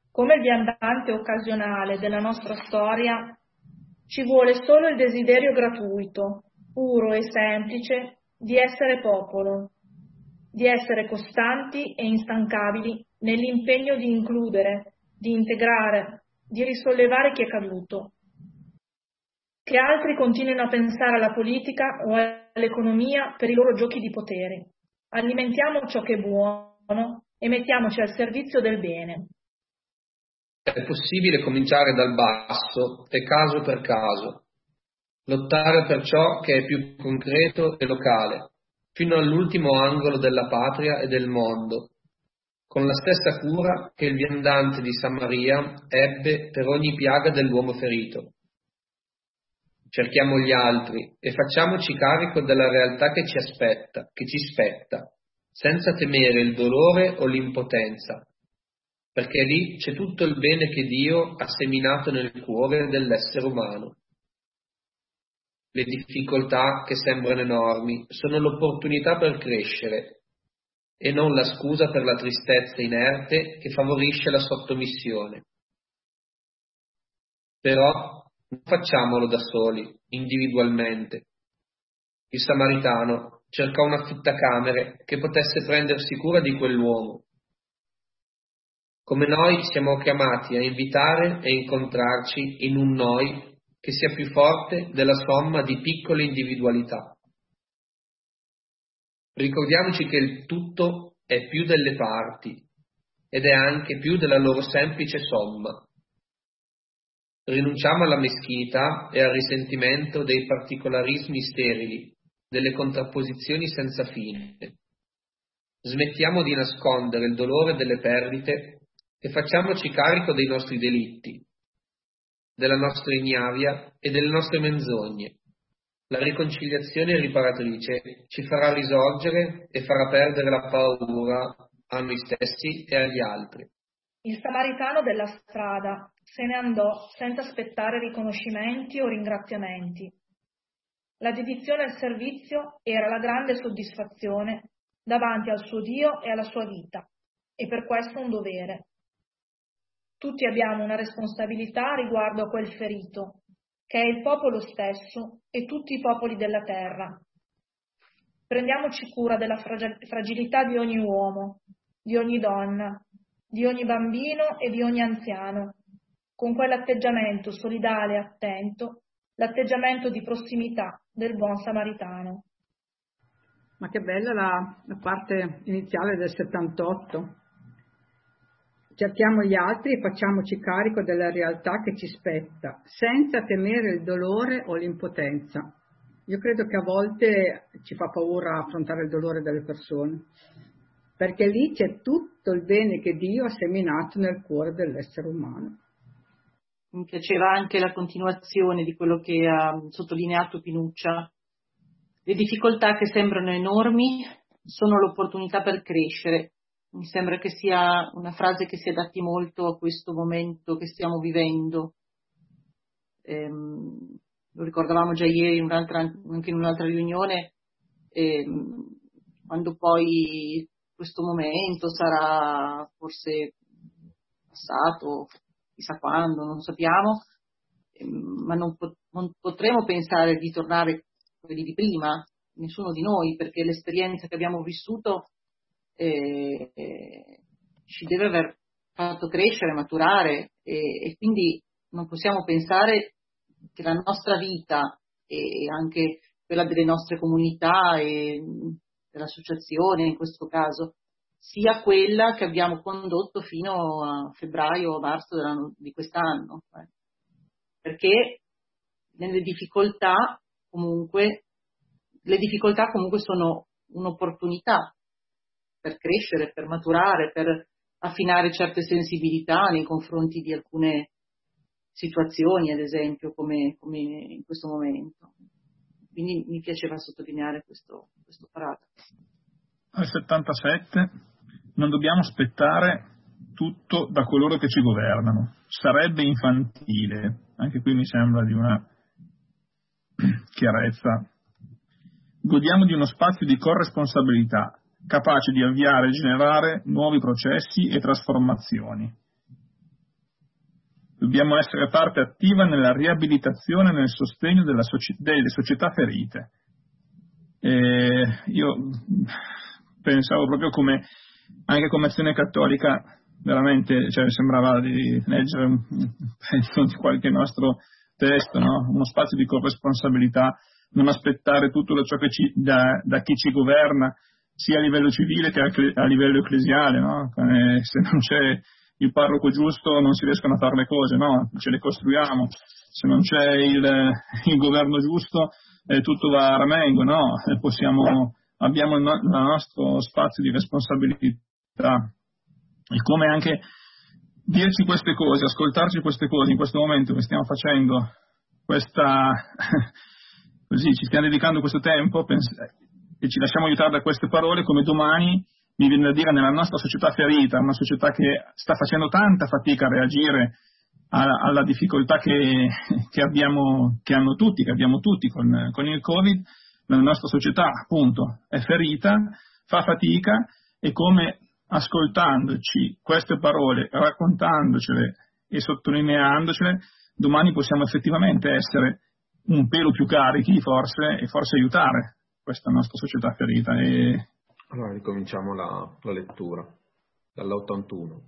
come il viandante occasionale della nostra storia, ci vuole solo il desiderio gratuito, puro e semplice di essere popolo, di essere costanti e instancabili nell'impegno di includere, di integrare, di risollevare chi è caduto. Che altri continuino a pensare alla politica o all'economia per i loro giochi di potere. Alimentiamo ciò che è buono e mettiamoci al servizio del bene. È possibile cominciare dal basso e caso per caso, lottare per ciò che è più concreto e locale, fino all'ultimo angolo della patria e del mondo, con la stessa cura che il viandante di Samaria ebbe per ogni piaga dell'uomo ferito. Cerchiamo gli altri e facciamoci carico della realtà che ci aspetta, che ci spetta, senza temere il dolore o l'impotenza, perché lì c'è tutto il bene che Dio ha seminato nel cuore dell'essere umano. Le difficoltà che sembrano enormi sono l'opportunità per crescere e non la scusa per la tristezza inerte che favorisce la sottomissione. Però non facciamolo da soli, individualmente. Il samaritano cercò un affittacamere che potesse prendersi cura di quell'uomo. Come noi siamo chiamati a invitare e incontrarci in un noi che sia più forte della somma di piccole individualità. Ricordiamoci che il tutto è più delle parti ed è anche più della loro semplice somma. Rinunciamo alla meschinità e al risentimento dei particolarismi sterili, delle contrapposizioni senza fine. Smettiamo di nascondere il dolore delle perdite e facciamoci carico dei nostri delitti, della nostra ignavia e delle nostre menzogne. La riconciliazione riparatrice ci farà risorgere e farà perdere la paura a noi stessi e agli altri. Il samaritano della strada se ne andò senza aspettare riconoscimenti o ringraziamenti. La dedizione al servizio era la grande soddisfazione davanti al suo Dio e alla sua vita, e per questo un dovere. Tutti abbiamo una responsabilità riguardo a quel ferito, che è il popolo stesso e tutti i popoli della terra. Prendiamoci cura della fragilità di ogni uomo, di ogni donna, di ogni bambino e di ogni anziano, con quell'atteggiamento solidale e attento, l'atteggiamento di prossimità del buon samaritano. Ma che bella la, la parte iniziale del settantotto. Cerchiamo gli altri e facciamoci carico della realtà che ci spetta, senza temere il dolore o l'impotenza. Io credo che a volte ci fa paura affrontare il dolore delle persone, perché lì c'è tutto il bene che Dio ha seminato nel cuore dell'essere umano. Mi piaceva anche la continuazione di quello che ha sottolineato Pinuccia. Le difficoltà che sembrano enormi sono l'opportunità per crescere. Mi sembra che sia una frase che si adatti molto a questo momento che stiamo vivendo. Ehm, lo ricordavamo già ieri in un'altra, anche in un'altra riunione, ehm, quando poi questo momento sarà forse passato, chissà quando, non sappiamo, ehm, ma non, pot- non potremo pensare di tornare quelli di prima, nessuno di noi, perché l'esperienza che abbiamo vissuto eh, eh, ci deve aver fatto crescere, maturare e, e quindi non possiamo pensare che la nostra vita e anche quella delle nostre comunità e dell'associazione in questo caso sia quella che abbiamo condotto fino a febbraio o marzo di quest'anno, eh. Perché nelle difficoltà comunque le difficoltà comunque sono un'opportunità per crescere, per maturare, per affinare certe sensibilità nei confronti di alcune situazioni, ad esempio, come, come in questo momento. Quindi mi piaceva sottolineare questo, questo paragrafo. Al settantasette non dobbiamo aspettare tutto da coloro che ci governano. Sarebbe infantile. Anche qui mi sembra di una chiarezza. Godiamo di uno spazio di corresponsabilità, capace di avviare e generare nuovi processi e trasformazioni. Dobbiamo essere parte attiva nella riabilitazione e nel sostegno della soci- delle società ferite. E io pensavo proprio come, anche come Azione Cattolica, veramente, cioè, sembrava di leggere un pezzo di qualche nostro testo, no? Uno spazio di corresponsabilità, non aspettare tutto ciò che ci, da, da chi ci governa, sia a livello civile che a, a livello ecclesiale, no? Eh, se non c'è il parroco giusto non si riescono a fare le cose, no? Ce le costruiamo. Se non c'è il, il governo giusto eh, tutto va a ramengo, no? E possiamo, abbiamo il, no, il nostro spazio di responsabilità. E come anche dirci queste cose, ascoltarci queste cose in questo momento che stiamo facendo questa così ci stiamo dedicando questo tempo pens- e ci lasciamo aiutare da queste parole, come domani mi viene da dire nella nostra società ferita, una società che sta facendo tanta fatica a reagire alla, alla difficoltà che, che abbiamo, che hanno tutti, che abbiamo tutti con, con il Covid, la nostra società appunto è ferita, fa fatica, e come ascoltandoci queste parole, raccontandocele e sottolineandocele, domani possiamo effettivamente essere un pelo più carichi forse e forse aiutare questa nostra società ferita. E allora ricominciamo la, la lettura dall'ottantuno.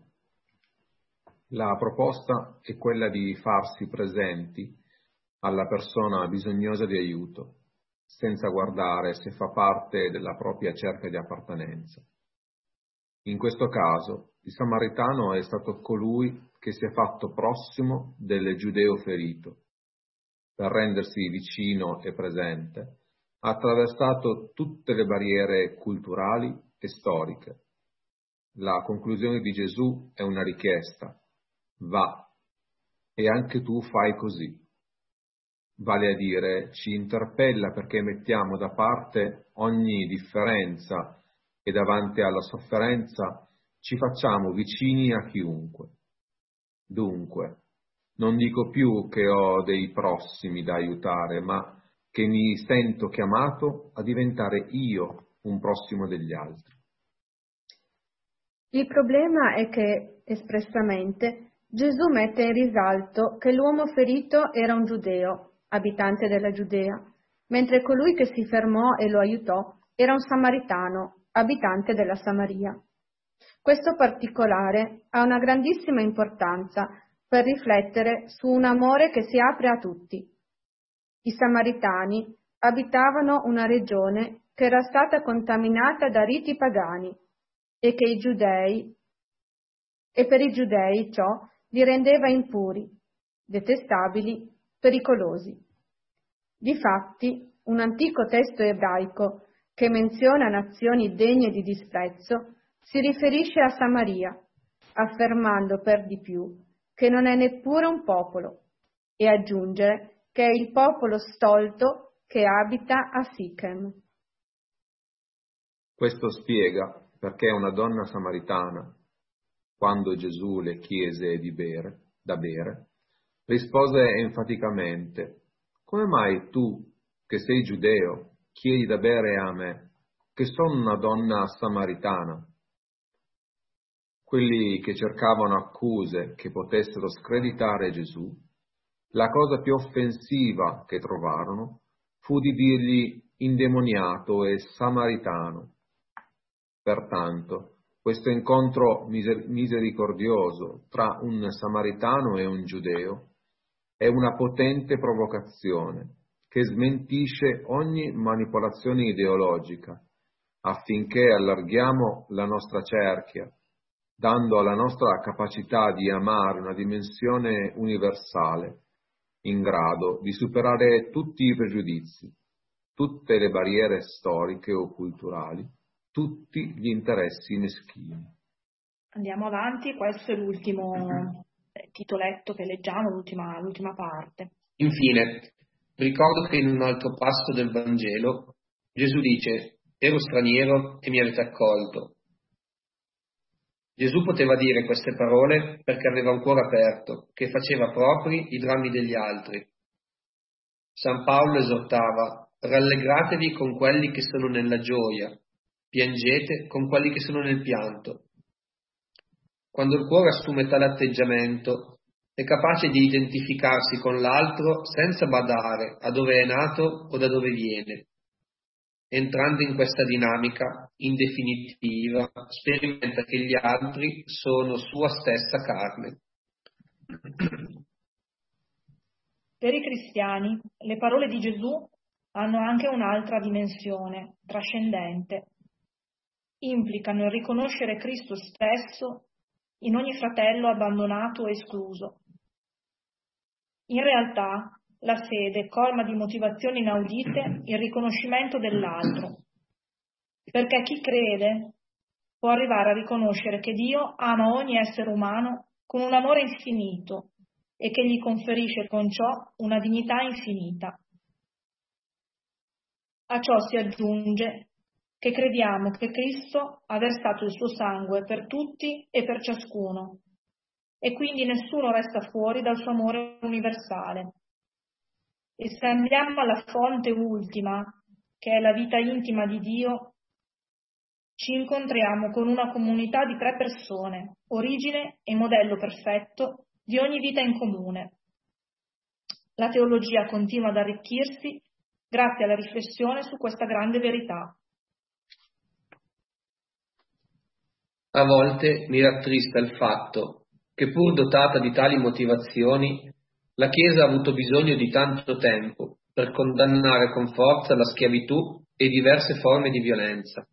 La proposta è quella di farsi presenti alla persona bisognosa di aiuto, senza guardare se fa parte della propria cerca di appartenenza. In questo caso, il samaritano è stato colui che si è fatto prossimo del giudeo ferito. Per rendersi vicino e presente, ha attraversato tutte le barriere culturali e storiche. La conclusione di Gesù è una richiesta: va, e anche tu fai così. Vale a dire, ci interpella perché mettiamo da parte ogni differenza e davanti alla sofferenza ci facciamo vicini a chiunque. Dunque, non dico più che ho dei prossimi da aiutare, ma che mi sento chiamato a diventare io un prossimo degli altri. Il problema è che, espressamente, Gesù mette in risalto che l'uomo ferito era un giudeo, abitante della Giudea, mentre colui che si fermò e lo aiutò era un samaritano, abitante della Samaria. Questo particolare ha una grandissima importanza per riflettere su un amore che si apre a tutti. I samaritani abitavano una regione che era stata contaminata da riti pagani e che i giudei, e per i giudei ciò li rendeva impuri, detestabili, pericolosi. Difatti, un antico testo ebraico che menziona nazioni degne di disprezzo si riferisce a Samaria, affermando per di più che non è neppure un popolo, e aggiungere che è il popolo stolto che abita a Sichem. Questo spiega perché una donna samaritana, quando Gesù le chiese di bere, da bere, rispose enfaticamente: come mai tu, che sei giudeo, chiedi da bere a me, che sono una donna samaritana? Quelli che cercavano accuse che potessero screditare Gesù, la cosa più offensiva che trovarono fu di dirgli indemoniato e samaritano. Pertanto, questo incontro miser- misericordioso tra un samaritano e un giudeo è una potente provocazione che smentisce ogni manipolazione ideologica, affinché allarghiamo la nostra cerchia, dando alla nostra capacità di amare una dimensione universale, in grado di superare tutti i pregiudizi, tutte le barriere storiche o culturali, tutti gli interessi meschini. Andiamo avanti, questo è l'ultimo titoletto che leggiamo, l'ultima, l'ultima parte. Infine, ricordo che in un altro passo del Vangelo Gesù dice: ero straniero e mi avete accolto. Gesù poteva dire queste parole perché aveva un cuore aperto, che faceva propri i drammi degli altri. San Paolo esortava: rallegratevi con quelli che sono nella gioia, piangete con quelli che sono nel pianto. Quando il cuore assume tale atteggiamento, è capace di identificarsi con l'altro senza badare a dove è nato o da dove viene. Entrando in questa dinamica, in definitiva, sperimenta che gli altri sono sua stessa carne. Per i cristiani, le parole di Gesù hanno anche un'altra dimensione, trascendente. Implicano il riconoscere Cristo stesso in ogni fratello abbandonato o escluso. In realtà, la fede colma di motivazioni inaudite il riconoscimento dell'altro, perché chi crede può arrivare a riconoscere che Dio ama ogni essere umano con un amore infinito e che gli conferisce con ciò una dignità infinita. A ciò si aggiunge che crediamo che Cristo ha versato il suo sangue per tutti e per ciascuno, e quindi nessuno resta fuori dal suo amore universale. E se andiamo alla fonte ultima, che è la vita intima di Dio, ci incontriamo con una comunità di tre persone, origine e modello perfetto di ogni vita in comune. La teologia continua ad arricchirsi grazie alla riflessione su questa grande verità. A volte mi rattrista il fatto che, pur dotata di tali motivazioni, la Chiesa ha avuto bisogno di tanto tempo per condannare con forza la schiavitù e diverse forme di violenza.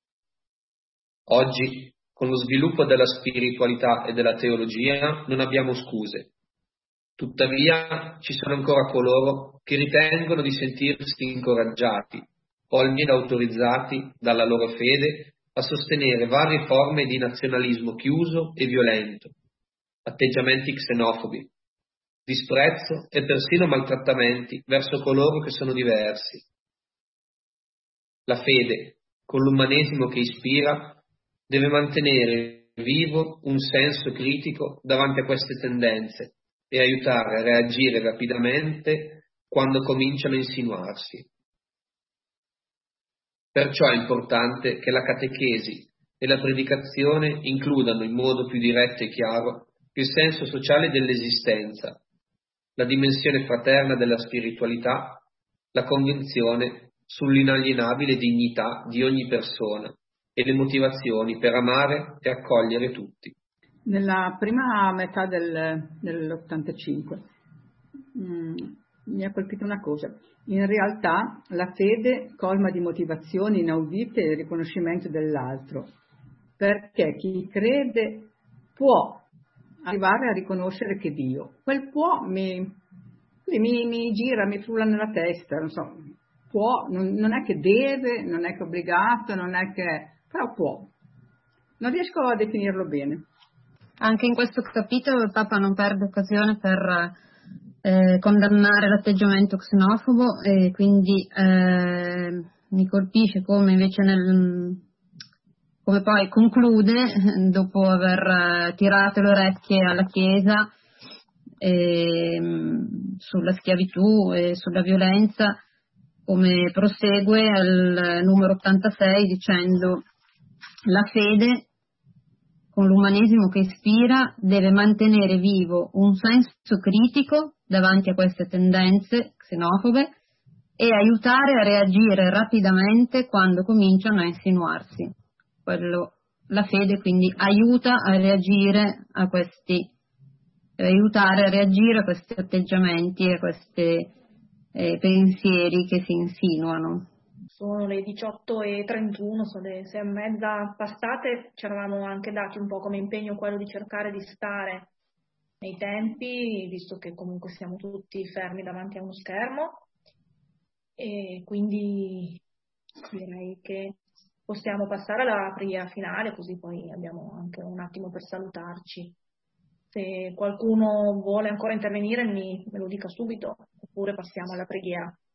Oggi, con lo sviluppo della spiritualità e della teologia, non abbiamo scuse. Tuttavia, ci sono ancora coloro che ritengono di sentirsi incoraggiati o almeno autorizzati dalla loro fede a sostenere varie forme di nazionalismo chiuso e violento, atteggiamenti xenofobi, disprezzo e persino maltrattamenti verso coloro che sono diversi. La fede, con l'umanesimo che ispira, deve mantenere vivo un senso critico davanti a queste tendenze e aiutare a reagire rapidamente quando cominciano a insinuarsi. Perciò è importante che la catechesi e la predicazione includano in modo più diretto e chiaro il senso sociale dell'esistenza, la dimensione fraterna della spiritualità, la convinzione sull'inalienabile dignità di ogni persona e le motivazioni per amare e accogliere tutti. Nella prima metà del, dell'ottantacinque mh, mi ha colpito una cosa. In realtà la fede colma di motivazioni inaudite il riconoscimento dell'altro, perché chi crede può arrivare a riconoscere che Dio, quel può mi, mi, mi gira, mi frulla nella testa, non so, può, non, non è che deve, non è che è obbligato, non è che, però può. Non riesco a definirlo bene. Anche in questo capitolo il Papa non perde occasione per eh, condannare l'atteggiamento xenofobo e quindi eh, mi colpisce come invece nel, come poi conclude, dopo aver tirato le orecchie alla Chiesa eh, sulla schiavitù e sulla violenza, come prosegue al numero ottantasei dicendo: la fede, con l'umanesimo che ispira, deve mantenere vivo un senso critico davanti a queste tendenze xenofobe e aiutare a reagire rapidamente quando cominciano a insinuarsi. Quello, la fede quindi aiuta a reagire a questi, aiutare a reagire a questi atteggiamenti e a questi eh, pensieri che si insinuano. Sono le diciotto e trentuno, sono le sei e mezza passate, ci eravamo anche dati un po' come impegno quello di cercare di stare nei tempi, visto che comunque siamo tutti fermi davanti a uno schermo, e quindi direi che possiamo passare alla preghiera finale, così poi abbiamo anche un attimo per salutarci. Se qualcuno vuole ancora intervenire mi, me lo dica subito, oppure passiamo alla preghiera.